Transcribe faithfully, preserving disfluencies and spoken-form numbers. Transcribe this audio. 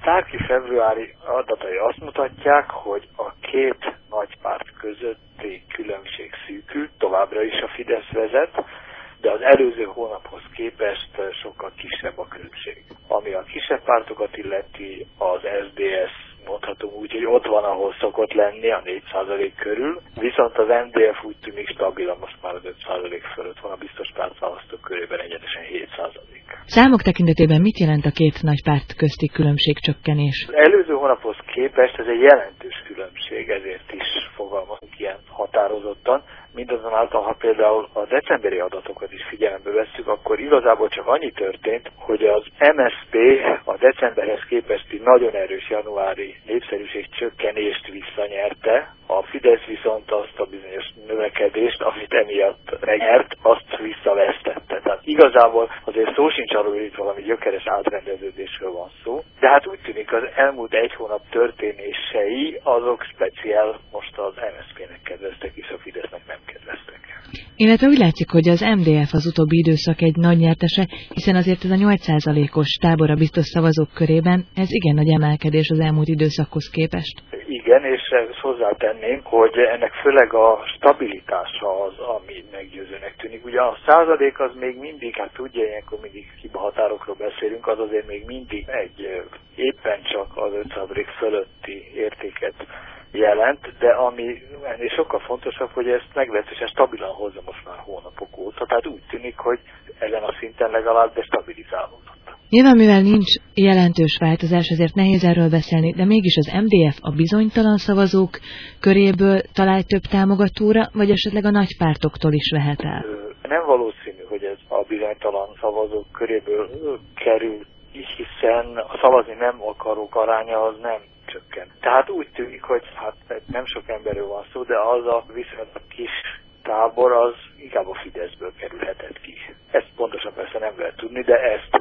tárki februári adatai azt mutatják, hogy a két nagy párt közötti különbség szűkül, továbbra is a Fidesz vezet, de az előző hónaphoz képest sokkal kisebb a különbség. Ami a kisebb pártokat illeti, az es zé dé es mondhatom úgy, hogy ott van, ahol szokott lenni, a négy százalék körül, viszont az em dé ef úgy tűnik stabilan, most már az öt százalék fölött van, a biztos pártválasztók körében egyenesen hét százalék. Számok tekintetében mit jelent a két nagy párt közti különbségcsökkenés? Az előző hónaphoz képest ez egy jelentős különbség, ezért is fogalmazunk ilyen határozottan. Mindazonáltal, ha például a decemberi adatokat is figyelembe vesszük, akkor igazából csak annyi történt, hogy az em es zé pé a decemberhez képesti nagyon erős januári népszerűség csökkenést visszanyerte, a Fidesz viszont azt a bizonyos növekedést, amit emiatt megnyert, azt visszavesztette. Tehát igazából azért szó sincs arról, hogy itt valami gyökeres átrendeződésről van szó, de hát úgy tűnik, az elmúlt egy hónap történései azok speciál most az em es zé pének kedveztek, és a Fidesznek nem kedveztek. Illetve úgy látszik, hogy az em dé ef az utóbbi időszak egy nagy nyertese, hiszen azért ez a nyolc százalékos tábora biztos szavazók körében, ez igen nagy emelkedés az elmúlt időszakhoz képest. Igen, és hozzátenném, hogy ennek főleg a stabilitása az, ami meggyőzőnek tűnik. Ugye a százalék az még mindig, hát tudja, ilyenkor mindig hibahatárokról beszélünk, az azért még mindig egy éppen csak az öt százalék fölötti értéket jelent, de ami ennél sokkal fontosabb, hogy ezt meglehetősen stabilan hozza most már hónapok óta, tehát úgy tűnik, hogy ezen a szinten legalább de stabilizálódott. Nyilván, mivel nincs jelentős változás, azért nehéz erről beszélni, de mégis az em dé ef a bizonytalan szavazók köréből talál több támogatóra, vagy esetleg a nagy pártoktól is vehet el? Nem valószínű, hogy ez a bizonytalan szavazók köréből kerül, hiszen a szavazni nem akarók aránya az nem csökken. Tehát úgy tűnik, hogy hát nem sok emberről van szó, de az a viszonylag kis tábor az inkább a Fideszből kerülhetett ki. Ezt pontosan persze nem lehet tudni, de ezt